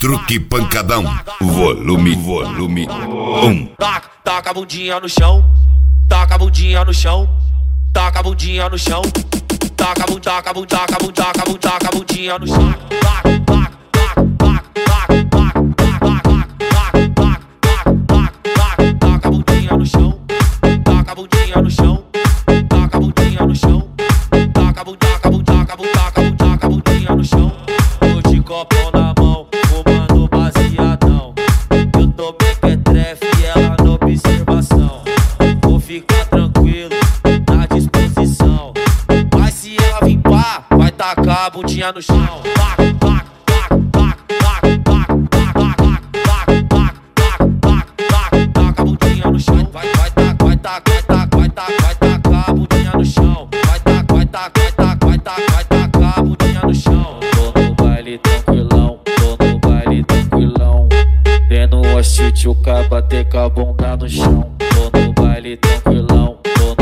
truque pancadão, volume 1. Taca a bundinha no chão, taca a bundinha no chão, taca a bundinha no chão, taca a bundinha no chão. Taca a bundinha no chão, taca a bundinha no chão, taca a bundinha no chão, taca a bundinha no chão. Tô de copão na mão, fumando baseadão. Eu tô bem petrefe e ela na observação. Vou ficar tranquilo, na disposição. Mas se ela vir pá, vai tacar a bundinha no chão. Taca a bundinha no chão, vai tacar a bundinha no chão. Vai tacar a bundinha no chão. Tô no baile tranquilão, tendo um chute o caba ter com a bunda no chão. Tô no baile tranquilão,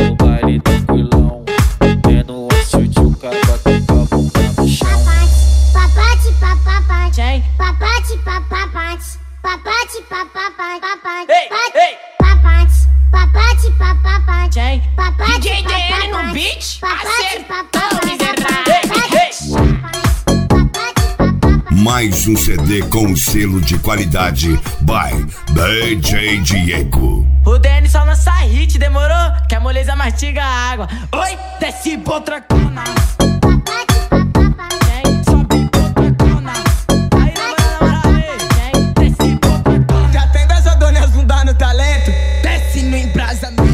tendo um chute o caba ter com a bunda no chão. Papate, papapate, papate, papapate, papate, papapate, papate, papapate, papate, DJ DN no beat, acertou, miserável. Mais um CD com selo de qualidade by DJ Diego. O DN só lança hit, demorou? Que a moleza mastiga a água. Oi, desce potracona. Sobe potracona. Aí na moral, desce potracona. Já tem besadonhas, não dá no talento. Desce no embrasamento.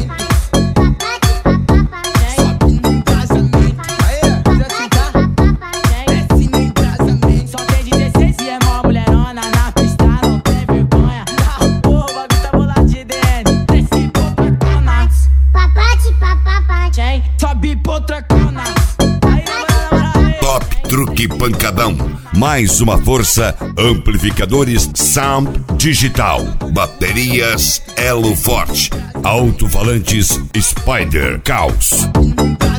Sobe no embrasamento. Aí, já se dá. Desce no embrasamento. Só tem 16 e é mó mulherona na pista, não tem vergonha. Porra, o bagulho tá bolado de DN. Desce potracona. Papate, papapate, Sobe potracona. Aí na moral, Top Truque Pancadão. Mais uma força, amplificadores Sound Digital, baterias Elo Forte, alto-falantes Spider Caos.